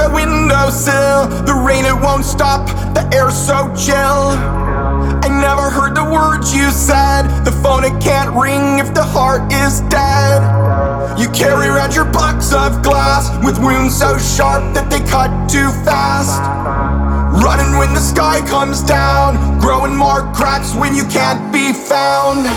my windowsill. The rain, it won't stop, the air's so chill. I never heard the words you said. The phone, it can't ring if the heart is dead. You carry around your box of glass with wounds so sharp that they cut too fast. Running when the sky comes down, growing more cracks when you can't be found.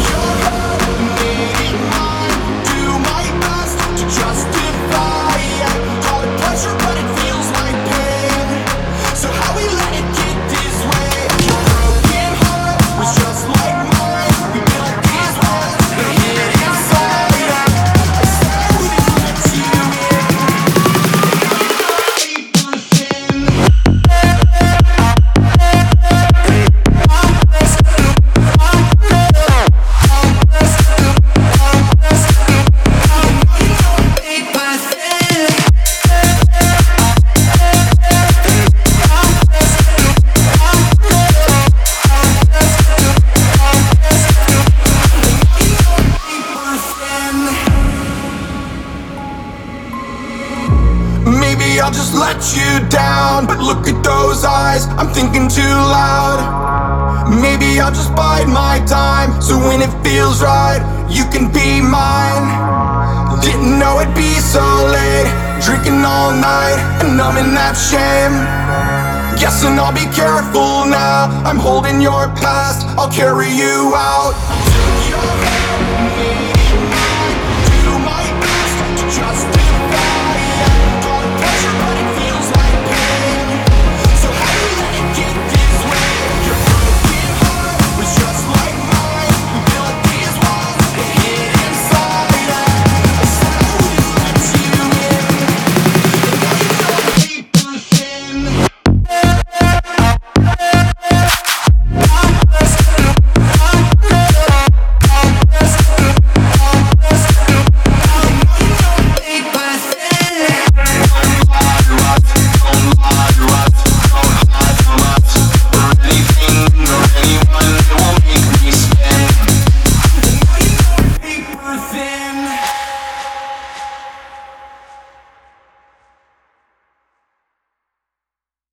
Maybe I'll just let you down, but look at those eyes, I'm thinking too loud. Maybe I'll just bide my time, so when it feels right, you can be mine. Didn't know it'd be so late, drinking all night and numbing that shame. Guessing I'll be careful now, I'm holding your past, I'll carry you out.